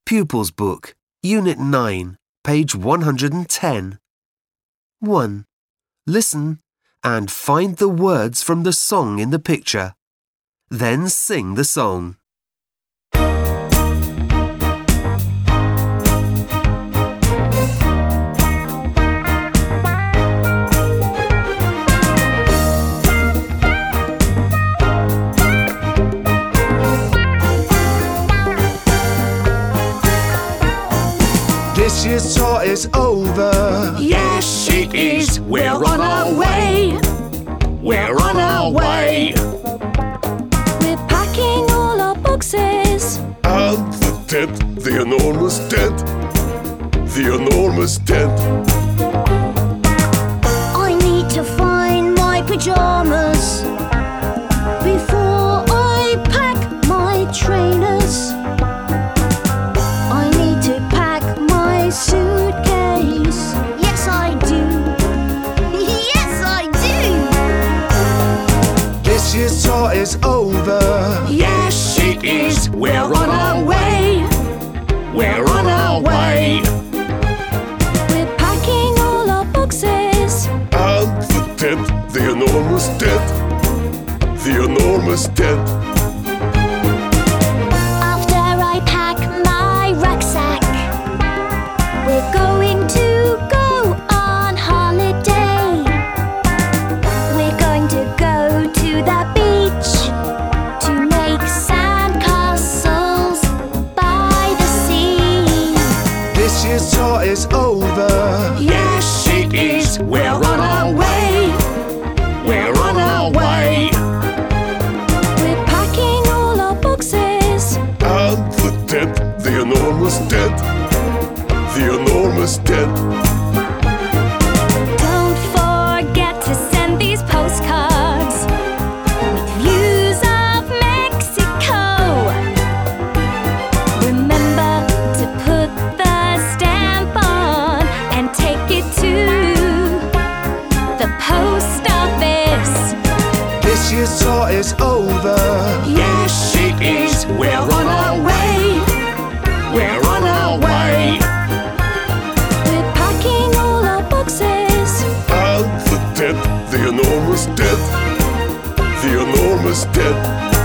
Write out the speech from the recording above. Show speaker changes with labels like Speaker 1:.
Speaker 1: Pupils Book, Unit 9, page 110. 1. Listen and find the words from the song in the picture. Then sing the song.
Speaker 2: This year's tour is over.
Speaker 3: Yes, it is. We're on our way. We're on our way.
Speaker 4: We're packing all our boxes.
Speaker 3: And the tent, the enormous tent. The enormous tent.
Speaker 4: I need to find my pajamas before I pack my trainers. I need to pack my suitcase. Yes, I do. Yes, I do.
Speaker 2: This year's tour is over.
Speaker 3: Yes, it is. We're on our way. We're on our way.
Speaker 4: We're packing all our boxes.
Speaker 3: And the tent, the enormous tent. The enormous tent.
Speaker 4: After I pack my rucksack, we're going to go on holiday. We're going to go to the beach to make sandcastles by the sea.
Speaker 2: This year's tour is over.
Speaker 3: Yes, it is. We're on our way. We're on our way.
Speaker 4: We're packing all our boxes.
Speaker 3: And the tent, the enormous tent. The enormous tent.
Speaker 4: Don't forget to send these postcards with views of Mexico. Remember to put the stamp on and take it to the post office.
Speaker 2: This year's tour is over.
Speaker 3: Yes, it is. We're on our way. We're on our way.
Speaker 4: We're packing all our boxes.
Speaker 3: And the tent, the enormous tent. The enormous tent.